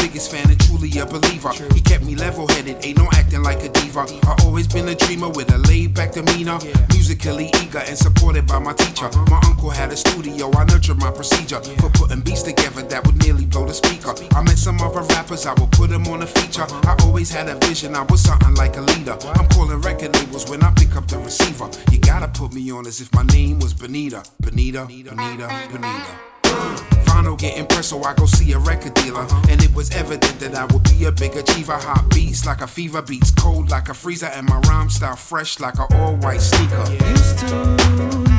biggest fan and truly a believer. He kept me level-headed, ain't no acting like a diva. I always been a dreamer with a laid-back demeanor. Musically eager and supported by my teacher. My uncle had a studio, I nurtured my procedure for putting beats together that would nearly blow the speaker. I met some other rappers, I would put them on a feature. I always had a vision, I was something like a leader. I'm calling record labels when I pick up the receiver. You gotta put me on as if my name was Benita. Benita. Final getting pressed, so I go see a record dealer. And it was evident that I would be a big achiever. Hot beats like a fever, beats cold like a freezer. And my rhyme style fresh like an all-white sneaker. Used to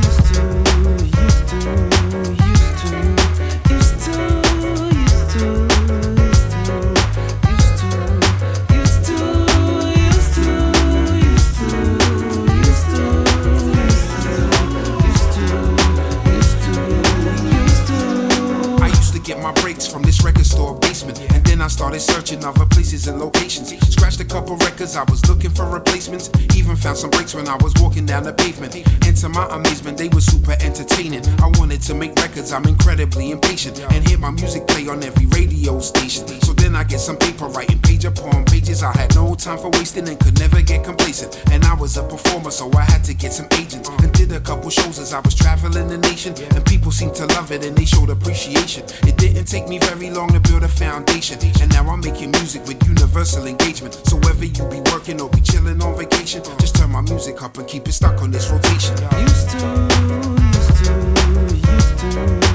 get my breaks from this record store basement, and then I started searching other places and locations. Scratched a couple records, I was looking for replacements. Even found some breaks when I was walking down the pavement. And to my amazement, they were super entertaining. I wanted to make records, I'm incredibly impatient, and hear my music play on every radio station. So then I get some paper writing page upon pages. I had no time for wasting and could never get complacent. And I was a performer, so I had to get some agents, and did a couple shows as I was traveling the nation. And people seemed to love it and they showed appreciation. It didn't take me very long to build a foundation, and now I'm making music with universal engagement. So whether you be working or be chilling on vacation, just turn my music up and keep it stuck on this rotation. Used to